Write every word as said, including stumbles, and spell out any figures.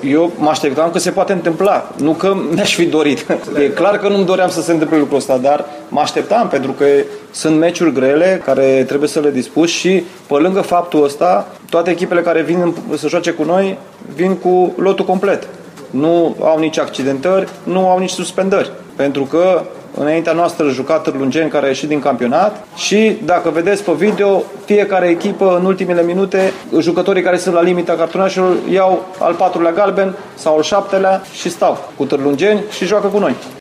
Eu mă așteptam că se poate întâmpla, nu că mi-aș fi dorit. E clar că nu-mi doream să se întâmple lucrul ăsta, dar mă așteptam pentru că sunt meciuri grele care trebuie să le dispuți și pe lângă faptul ăsta, toate echipele care vin să joace cu noi vin cu lotul complet. Nu au nici accidentări, nu au nici suspendări, pentru că înaintea noastră juca Târlungeni, care a ieșit din campionat și, dacă vedeți pe video, fiecare echipă în ultimele minute, jucătorii care sunt la limita cartonașelor iau al patrulea galben sau al șaptelea și stau cu Târlungeni și joacă cu noi.